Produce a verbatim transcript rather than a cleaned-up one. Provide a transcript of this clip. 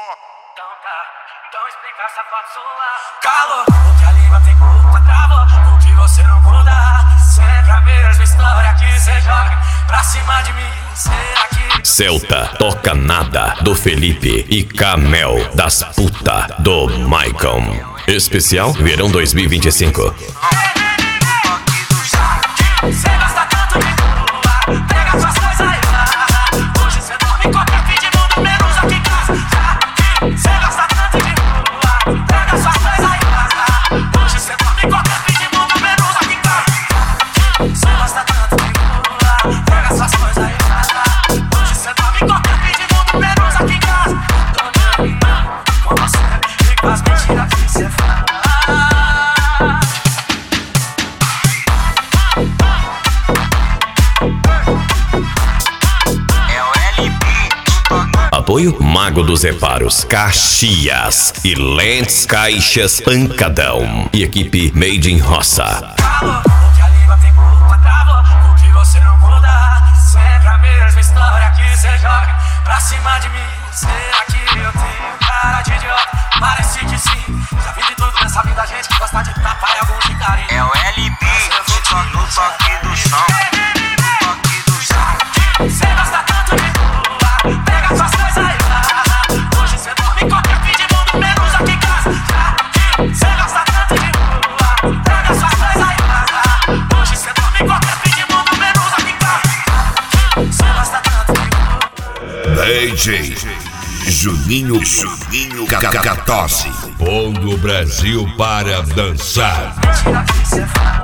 Então tá, então explica essa foto sua. Calor, o que a língua tem culpa, travou, o que você não muda. Sempre a mesma história que cê joga pra cima de mim. Será que Celta Toca Nada do Felipe e Camel das Puta do Maicon. Especial Verão dois mil e vinte e cinco. cê gosta tanto de rua? Pega suas coisas e vaza. Hoje cê dorme em qualquer fim de mundo, menos aqui em casa. Cê gosta tanto de rua? Pega suas coisas e vaza. Hoje cê dorme em qualquer fim de mundo, menos aqui em casa. Cê gosta tanto de rua? Pega suas coisas e vaza. Hoje cê dorme em qualquer fim de mundo, menos aqui em casa. Tô nem com você e com as mentiras que cê fala. Apoio Mago dos Reparos, Caxias e Lentes Caixas Pancadão e equipe Made in Roça. Calor, o que a língua tem culpa, travou, o que você não muda. Sempre a mesma história que cê joga pra cima de mim. Será que eu tenho cara de idiota? Parece que sim. Já vi de tudo nessa vida, gente que gosta de tapar e alguns de carinho. É o L B, no toque do som. No toque do som. Cê gosta tanto de rua, pega suas coisas e vaza. Hoje cê dorme em qualquer fim de mundo, menos aqui em casa. Cê gosta tanto de rua, pega suas coisas e vaza. Hoje cê dorme em qualquer fim de mundo, menos aqui em casa. Cê gosta tanto de rua. D J Juninho Juninho Cacatosse, pondo o Brasil para dançar. Mentira que cê fala.